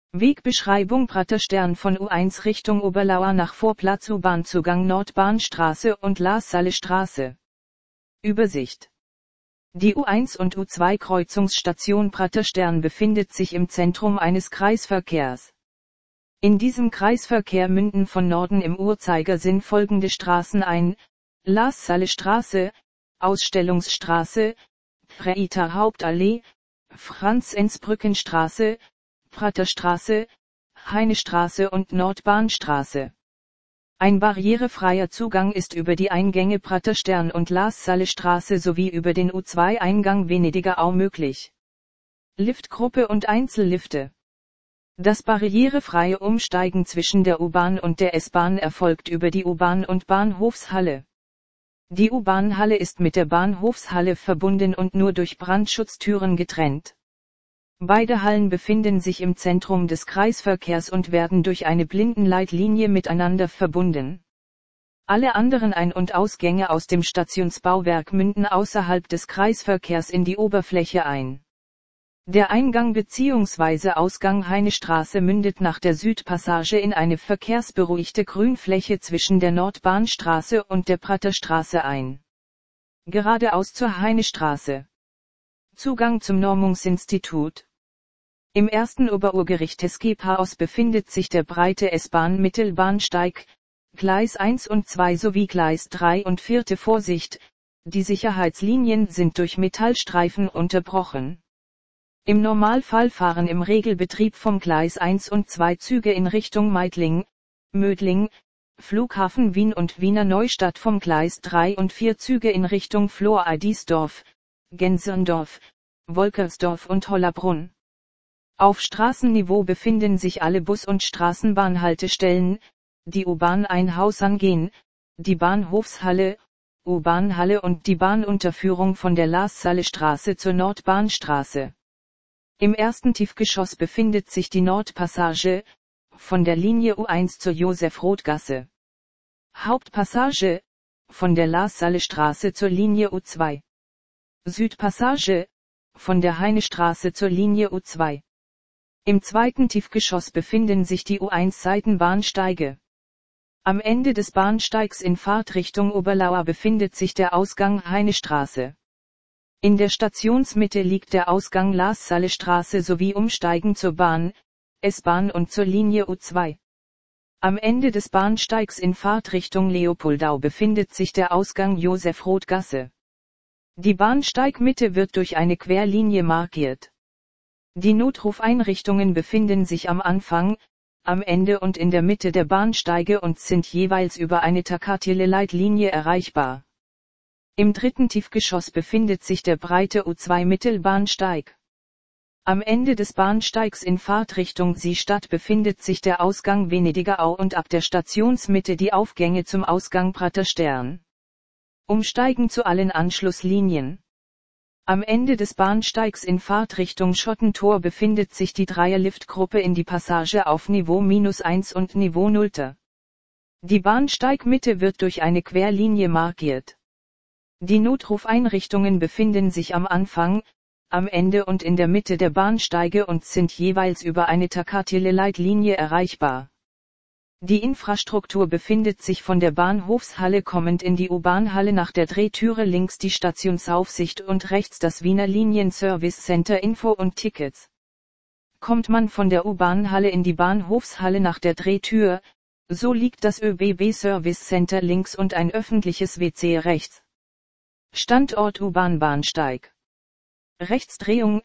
Wegbeschreibung Praterstern von U1 Richtung Oberlauer nach Vorplatz U-Bahn-Zugang Nordbahnstraße und Laassalle-Straße. Übersicht. Die U1 und U2 Kreuzungsstation Praterstern befindet sich im Zentrum eines Kreisverkehrs. In diesem Kreisverkehr münden von Norden im Uhrzeigersinn folgende Straßen ein: Laassalle-Straße, Ausstellungsstraße, Prater Hauptallee, Franz-Enz-Brückenstraße, Praterstraße, Heinestraße und Nordbahnstraße. Ein barrierefreier Zugang ist über die Eingänge Praterstern und Laassalle-Straße sowie über den U2-Eingang Venediger Au möglich. Liftgruppe und Einzellifte. Das barrierefreie Umsteigen zwischen der U-Bahn und der S-Bahn erfolgt über die U-Bahn und Bahnhofshalle. Die U-Bahn-Halle ist mit der Bahnhofshalle verbunden und nur durch Brandschutztüren getrennt. Beide Hallen befinden sich im Zentrum des Kreisverkehrs und werden durch eine Blindenleitlinie miteinander verbunden. Alle anderen Ein- und Ausgänge aus dem Stationsbauwerk münden außerhalb des Kreisverkehrs in die Oberfläche ein. Der Eingang bzw. Ausgang Heinestraße mündet nach der Südpassage in eine verkehrsberuhigte Grünfläche zwischen der Nordbahnstraße und der Praterstraße ein. Geradeaus zur Heinestraße. Zugang zum Normungsinstitut. Im ersten Oberurgericht des Gepaos befindet sich der breite S-Bahn-Mittelbahnsteig, Gleis 1 und 2 sowie Gleis 3 und 4. Vorsicht, die Sicherheitslinien sind durch Metallstreifen unterbrochen. Im Normalfall fahren im Regelbetrieb vom Gleis 1 und 2 Züge in Richtung Meidling, Mödling, Flughafen Wien und Wiener Neustadt, vom Gleis 3 und 4 Züge in Richtung Flor-Adisdorf, Genserndorf, Wolkersdorf und Hollabrunn. Auf Straßenniveau befinden sich alle Bus- und Straßenbahnhaltestellen, die U-Bahn ein Haus angehen, die Bahnhofshalle, U-Bahn-Halle und die Bahnunterführung von der Laassalle-Straße zur Nordbahnstraße. Im ersten Tiefgeschoss befindet sich die Nordpassage, von der Linie U1 zur Josef-Roth-Gasse. Hauptpassage, von der Laassalle-Straße zur Linie U2. Südpassage, von der Heinestraße zur Linie U2. Im zweiten Tiefgeschoss befinden sich die U1-Seitenbahnsteige. Am Ende des Bahnsteigs in Fahrtrichtung Oberlauer befindet sich der Ausgang Heinestraße. In der Stationsmitte liegt der Ausgang Laassalle-Straße sowie Umsteigen zur Bahn, S-Bahn und zur Linie U2. Am Ende des Bahnsteigs in Fahrtrichtung Leopoldau befindet sich der Ausgang Josef-Roth-Gasse. Die Bahnsteigmitte wird durch eine Querlinie markiert. Die Notrufeinrichtungen befinden sich am Anfang, am Ende und in der Mitte der Bahnsteige und sind jeweils über eine Takatiele-Leitlinie erreichbar. Im dritten Tiefgeschoss befindet sich der breite U2-Mittelbahnsteig. Am Ende des Bahnsteigs in Fahrtrichtung Seestadt befindet sich der Ausgang Venediger Au und ab der Stationsmitte die Aufgänge zum Ausgang Praterstern. Umsteigen zu allen Anschlusslinien. Am Ende des Bahnsteigs in Fahrtrichtung Schottentor befindet sich die Dreierliftgruppe in die Passage auf Niveau -1 und Niveau 0. Die Bahnsteigmitte wird durch eine Querlinie markiert. Die Notrufeinrichtungen befinden sich am Anfang, am Ende und in der Mitte der Bahnsteige und sind jeweils über eine Takatiele-Leitlinie erreichbar. Die Infrastruktur befindet sich von der Bahnhofshalle kommend in die U-Bahn-Halle nach der Drehtüre links die Stationsaufsicht und rechts das Wiener Linien-Service Center Info und Tickets. Kommt man von der U-Bahn-Halle in die Bahnhofshalle nach der Drehtür, so liegt das ÖBB Service Center links und ein öffentliches WC rechts. Standort U-Bahn-Bahnsteig. Rechtsdrehung,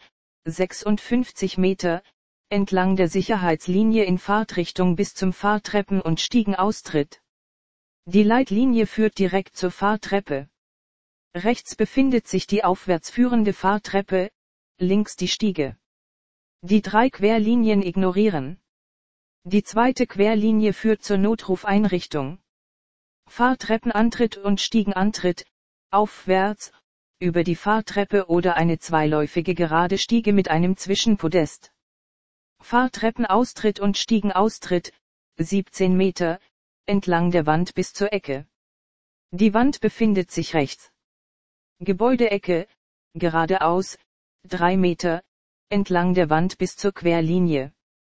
56 Meter, entlang der Sicherheitslinie in Fahrtrichtung bis zum Fahrtreppen- und Stiegenaustritt. Die Leitlinie führt direkt zur Fahrtreppe. Rechts befindet sich die aufwärts führende Fahrtreppe, links die Stiege. Die 3 Querlinien ignorieren. Die zweite Querlinie führt zur Notrufeinrichtung. Fahrtreppenantritt und Stiegenantritt, aufwärts, über die Fahrtreppe oder eine zweiläufige gerade Stiege mit einem Zwischenpodest. Fahrtreppenaustritt und Stiegenaustritt, 17 Meter, entlang der Wand bis zur Ecke. Die Wand befindet sich rechts. Gebäudeecke, geradeaus, 3 Meter, entlang der Wand bis zur Querlinie.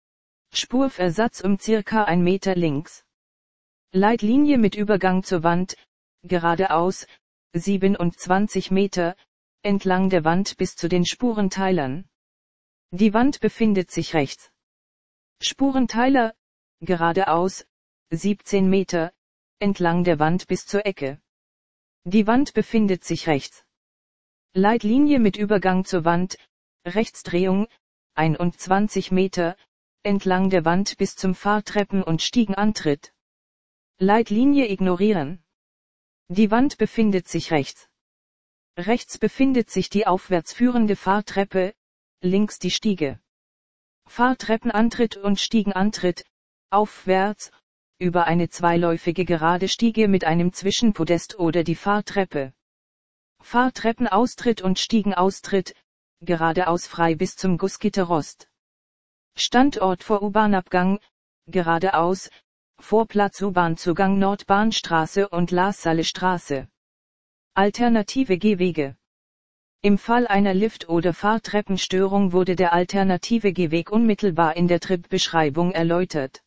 Spurversatz um circa 1 Meter links. Leitlinie mit Übergang zur Wand, geradeaus, 27 Meter, entlang der Wand bis zu den Spurenteilern. Die Wand befindet sich rechts. Spurenteiler, geradeaus, 17 Meter, entlang der Wand bis zur Ecke. Die Wand befindet sich rechts. Leitlinie mit Übergang zur Wand, Rechtsdrehung, 21 Meter, entlang der Wand bis zum Fahrtreppen- und Stiegenantritt. Leitlinie ignorieren. Die Wand befindet sich rechts. Rechts befindet sich die aufwärts führende Fahrtreppe, links die Stiege. Fahrtreppenantritt und Stiegenantritt, aufwärts, über eine zweiläufige gerade Stiege mit einem Zwischenpodest oder die Fahrtreppe. Fahrtreppenaustritt und Stiegenaustritt, geradeaus frei bis zum Gussgitterrost. Standort vor U-Bahn-Abgang, geradeaus, Vorplatz U-Bahn-Zugang Nordbahnstraße und Laassalle-Straße. Alternative Gehwege. Im Fall einer Lift- oder Fahrtreppenstörung wurde der alternative Gehweg unmittelbar in der Trip-Beschreibung erläutert.